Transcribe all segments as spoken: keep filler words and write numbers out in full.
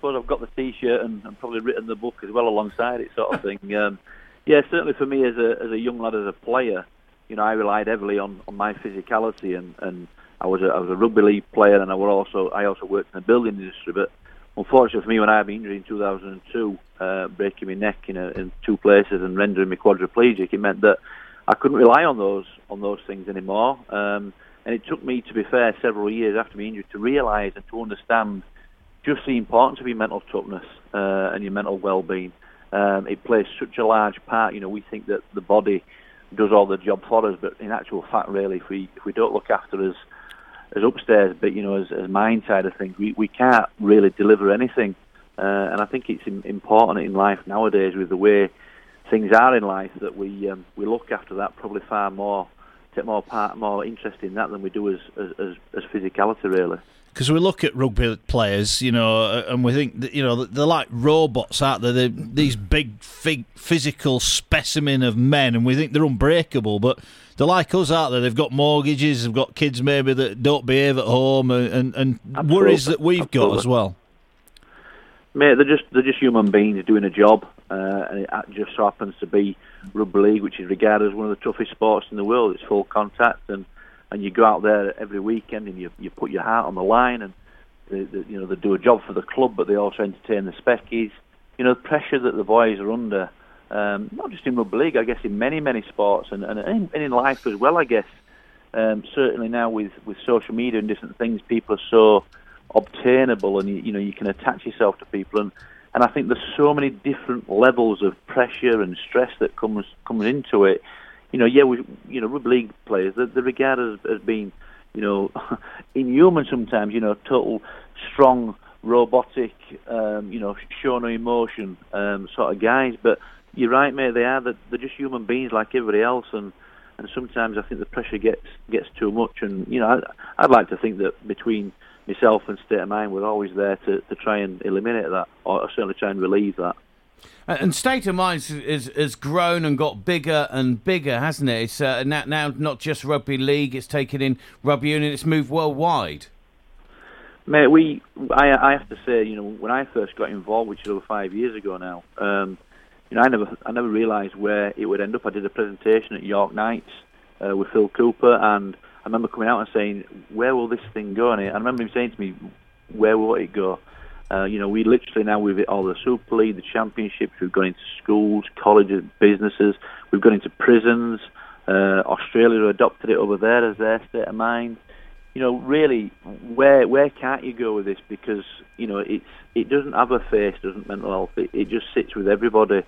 suppose I've got the T-shirt and, and probably written the book as well alongside it, sort of thing. Um, yeah, certainly for me as a as a young lad, as a player, you know, I relied heavily on, on my physicality, and, and I was a I was a rugby league player, and I were also I also worked in the building industry. But unfortunately for me, when I had an injury in two thousand two, uh, breaking my neck in a, in two places and rendering me quadriplegic, it meant that I couldn't rely on those on those things anymore. Um, and it took me, to be fair, several years after my injury to realise and to understand just the importance of your mental toughness uh, and your mental well-being. Um, it plays such a large part. You know, we think that the body does all the job for us, but in actual fact, really, if we if we don't look after us as upstairs, but you know, as, as mind side of things, we, we can't really deliver anything. Uh, and I think it's in, important in life nowadays, with the way things are in life, that we um, we look after that probably far more, take more part, more interest in that than we do as as, as, as physicality, really. Because we look at rugby players, you know, and we think that, you know, they're like robots, aren't they? They're these big, big physical specimen of men, and we think they're unbreakable. But they're like us, aren't they? They've got mortgages, they've got kids maybe that don't behave at home, and, and worries that we've Absolutely. got as well. Mate, they're just they're just human beings doing a job, uh, and it just so happens to be rugby league, which is regarded as one of the toughest sports in the world. It's full contact, and. And you go out there every weekend and you you put your heart on the line, and they, they, you know they do a job for the club, but they also entertain the speckies. You know, the pressure that the boys are under, um, not just in rugby league, I guess in many many sports, and and in, and in life as well. I guess um, certainly now with, with social media and different things, people are so obtainable, and you, you know you can attach yourself to people, and, and I think there's so many different levels of pressure and stress that comes comes into it. You know, yeah, we, you know, rugby league players, they're, they're regarded as, as being, you know, inhuman sometimes, you know, total strong, robotic, um, you know, show no emotion um, sort of guys. But you're right, mate, they are. They're, they're just human beings like everybody else. And, and sometimes I think the pressure gets gets too much. And, you know, I, I'd like to think that between myself and State of Mind, we're always there to, to try and eliminate that, or certainly try and relieve that. And State of Mind has, has grown and got bigger and bigger, hasn't it? It's uh, now, now not just rugby league, it's taken in rugby union, it's moved worldwide. Mate, we, I, I have to say, you know, when I first got involved, which is over five years ago now, um, you know, I never, I never realised where it would end up. I did a presentation at York Knights uh, with Phil Cooper, and I remember coming out and saying, "Where will this thing go?" And I remember him saying to me, "Where will it go?" Uh, you know, we literally now, we've hit all the Super League, the Championships, we've gone into schools, colleges, businesses, we've gone into prisons. Uh, Australia adopted it over there as their State of Mind. You know, really, where where can't you go with this? Because, you know, it's it doesn't have a face, doesn't mental health. It, it just sits with everybody.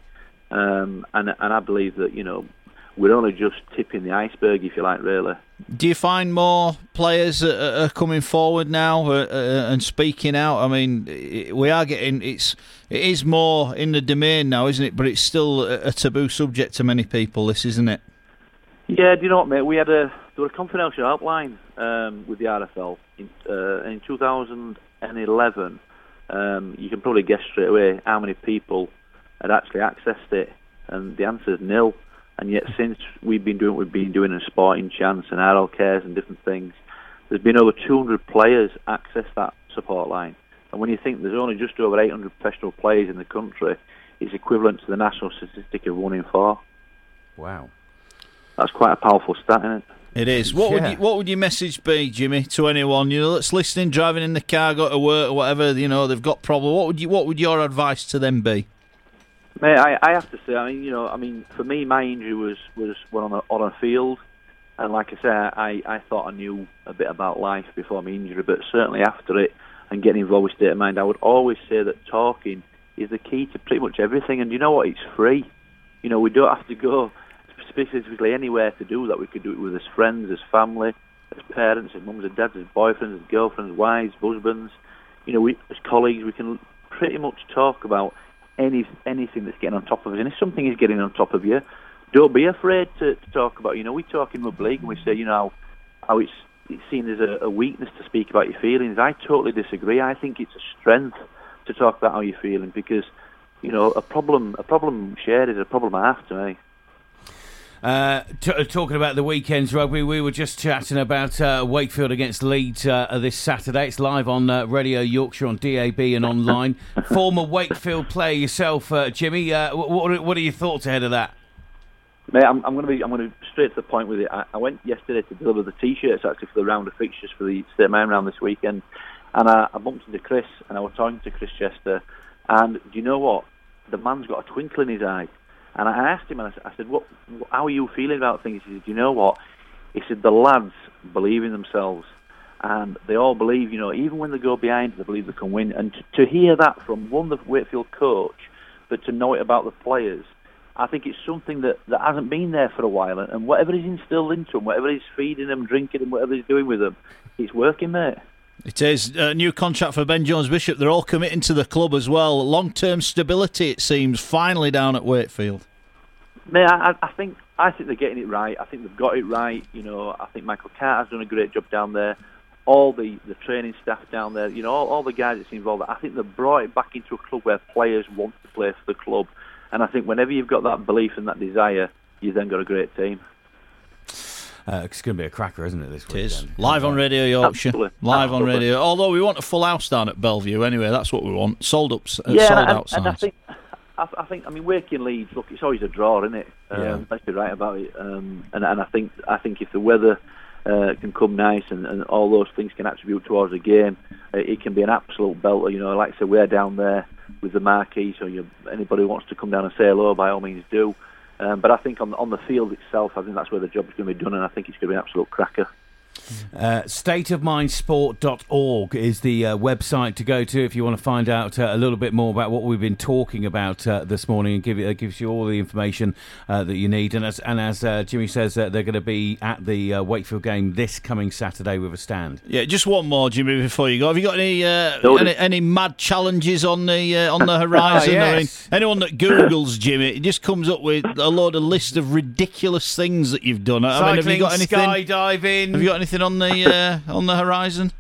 Um, and and I believe that, you know, we're only just tipping the iceberg, if you like, really. Do you find more players are, are coming forward now uh, uh, and speaking out? I mean, we are getting it's it is more in the domain now, isn't it? But it's still a taboo subject to many people. This, isn't it? Yeah. Do you know what, mate? We had a there was a confidential helpline um, with the R F L in, uh, in two thousand eleven. Um, you can probably guess straight away how many people had actually accessed it, and the answer is nil. And yet, since we've been doing what we've been doing in Sporting Chance and R L Cares and different things, there's been over two hundred players access that support line. And when you think there's only just over eight hundred professional players in the country, it's equivalent to the national statistic of one in four. Wow. That's quite a powerful stat, isn't it? It is. What Yeah. would you, what would your message be, Jimmy, to anyone, you know, that's listening, driving in the car, got to work or whatever, you know, they've got problems? What would you what would your advice to them be? Mate, I, I have to say, I mean, you know, I mean, for me, my injury was was when on a, on a field, and like I say, I, I thought I knew a bit about life before my injury, but certainly after it and getting involved with State of Mind, I would always say that talking is the key to pretty much everything. And you know what? It's free. You know, we don't have to go specifically anywhere to do that. We could do it with as friends, as family, as parents, as mums and dads, as boyfriends, as girlfriends, wives, husbands. You know, we as colleagues, we can pretty much talk about Any anything that's getting on top of us, and if something is getting on top of you, don't be afraid to, to talk about. You know, we talk in rugby league and we say, you know, how it's, it's seen as a, a weakness to speak about your feelings. I totally disagree. I think it's a strength to talk about how you're feeling, because, you know, a problem a problem shared is a problem half to me. Uh, t- talking about the weekend's rugby, we were just chatting about uh, Wakefield against Leeds uh, this Saturday. It's live on uh, Radio Yorkshire on D A B and online. Former Wakefield player yourself, uh, Jimmy. Uh, what, what are your thoughts ahead of that? Mate, I'm, I'm going to be I'm going to straight to the point with it. I, I went yesterday to deliver the T-shirts actually for the round of fixtures for the State Man round this weekend, and I, I bumped into Chris and I was talking to Chris Chester, and do you know what? The man's got a twinkle in his eye, and I asked him and I, I said, "What? How are you feeling about things?" He said, "Do you know what?" He said, "The lads believe in themselves, and they all believe. You know, even when they go behind, they believe they can win." And to, to hear that from one the Wakefield coach, but to know it about the players. I think it's something that, that hasn't been there for a while, and whatever he's instilled into them, whatever he's feeding them, drinking them, whatever he's doing with them, it's working, mate. It is. A new contract for Ben Jones-Bishop. They're all committing to the club as well. Long-term stability, it seems, finally down at Wakefield. Mate, I, I think I think they're getting it right. I think they've got it right. You know, I think Michael Carter's done a great job down there. All the, the training staff down there, you know, all, all the guys that's involved, I think they've brought it back into a club where players want to play for the club. And I think whenever you've got that belief and that desire, you've then got a great team. Uh, it's going to be a cracker, isn't it, this It weekend? is. Live on Radio Yorkshire. Absolutely. Live Absolutely. on Radio. Although we want a full house down at Bellevue anyway, that's what we want. Sold up, uh, yeah, sold and, out and I sides. think, I, I think, I mean, Waking Leeds, look, it's always a draw, isn't it? Um, Yeah. Let's be right about it. Um, and, and I think, I think if the weather uh, can come nice and, and all those things can attribute towards the game, uh, it can be an absolute belter. You know, like I say, we're down there with the marquee, so you, anybody who wants to come down and say hello, by all means do. Um, but I think on, on the field itself, I think that's where the job's going to be done, and I think it's going to be an absolute cracker. Uh, state of mind sport dot org is the uh, website to go to if you want to find out uh, a little bit more about what we've been talking about uh, this morning, and give it uh, gives you all the information uh, that you need. And as and as uh, Jimmy says, uh, they're going to be at the uh, Wakefield game this coming Saturday with a stand. Yeah, just one more, Jimmy, before you go. Have you got any uh, No, any, any mad challenges on the uh, on the horizon? Oh, yes. I mean, anyone that Googles Jimmy, it just comes up with a load of list of ridiculous things that you've done. I mean, have you got anything? Skydiving. Have you got anything on the uh, on the horizon?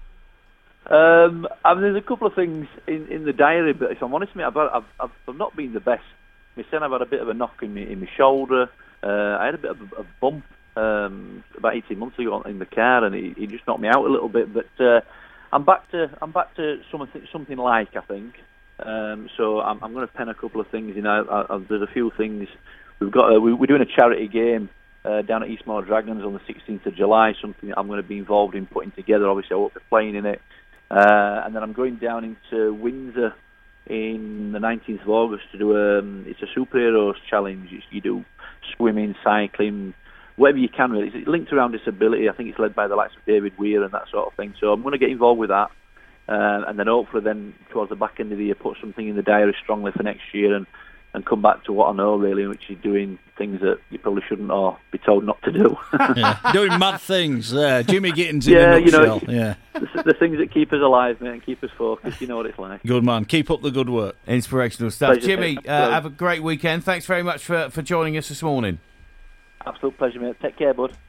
Um, I mean, there's a couple of things in, in the diary, but if I'm honest with you, I've, I've, I've not been the best. My son, I've had a bit of a knock in my, in my shoulder. Uh, I had a bit of a, a bump um, about eighteen months ago in the car, and he, he just knocked me out a little bit. But uh, I'm back to I'm back to something something like I think. Um, so I'm, I'm going to pen a couple of things. You know, I, I, there's a few things we've got. A, we, we're doing a charity game. Uh, down at Eastmoor Dragons on the sixteenth of July, something that I'm going to be involved in putting together. Obviously, I won't be playing in it. Uh, and then I'm going down into Windsor in the nineteenth of August to do a, um, it's a superheroes challenge. It's, you do swimming, cycling, whatever you can really. It's linked around disability. I think it's led by the likes of David Weir and that sort of thing. So I'm going to get involved with that. Uh, and then hopefully then towards the back end of the year put something in the diary strongly for next year and and come back to what I know really, which is doing things that you probably shouldn't or be told not to do. Yeah. Doing mad things. Uh, Jimmy Gittins in Yeah, a you know, nutshell. Yeah. the, the things that keep us alive, mate, and keep us focused. You know what it's like. Good man. Keep up the good work. Inspirational stuff. Pleasure, Jimmy, mate. uh, have a great weekend. Thanks very much for, for joining us this morning. Absolute pleasure, mate. Take care, bud.